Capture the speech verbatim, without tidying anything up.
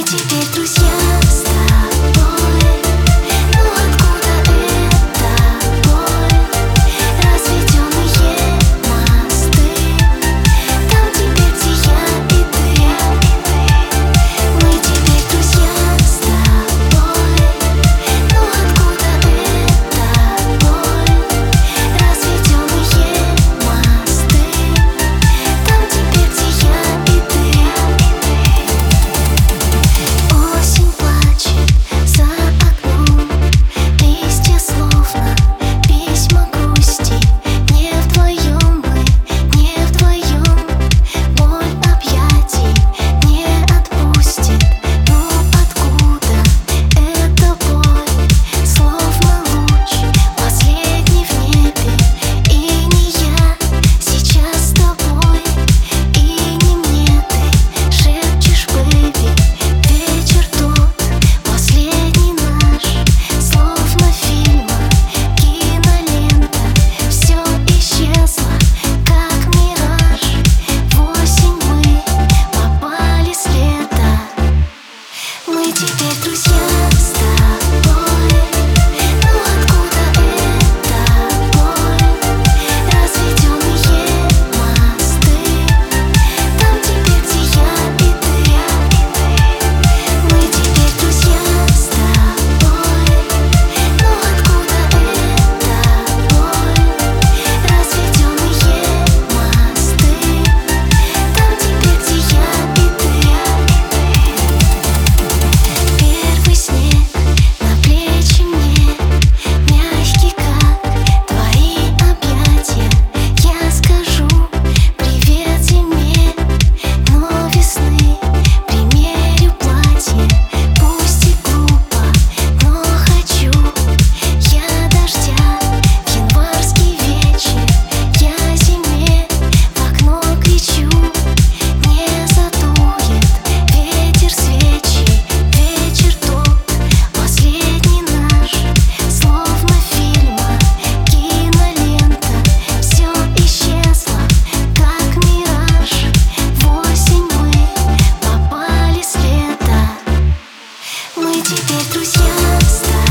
теперь друзья с тобой. Но откуда эта боль? Разведенные мосты. Там теперь где я и ты. Мы теперь друзья с тобой. Но откуда эта боль? Разведенные мосты. Там теперь где я и ты. Осень плачет за окном, листья словно письма грусти. Не вдвоем мы, не вдвоем, боль объятий не отпустит. Но откуда эта боль? Словно луч последний в небе. И не я сейчас с тобой, и не мне ты шепчешь, бэйби. Вечер тот, последний наш, словно фильма, кинолента. Все исчезло, как мираж. В осень мы попали с лета. Мы теперь друзья с тобой. Но откуда эта боль? Разведенные мосты. Там теперь где я и ты. Мы теперь друзья с тобой. Но откуда эта боль? Разведенные мосты. Там теперь где я и ты. Первый снег на плечи мне, мягкий, как твои объятия. Я скажу привет зиме, но весны примерю платье. Пусть и глупо, но хочу я дождя в январский вечер. Я зиме в окно кричу, не задует ветер свечи. Вечер тот, последний наш, словно фильма, кинолента. Все исчезло, как мираж. В осень мы попали с лета. Мы теперь друзья с тобой.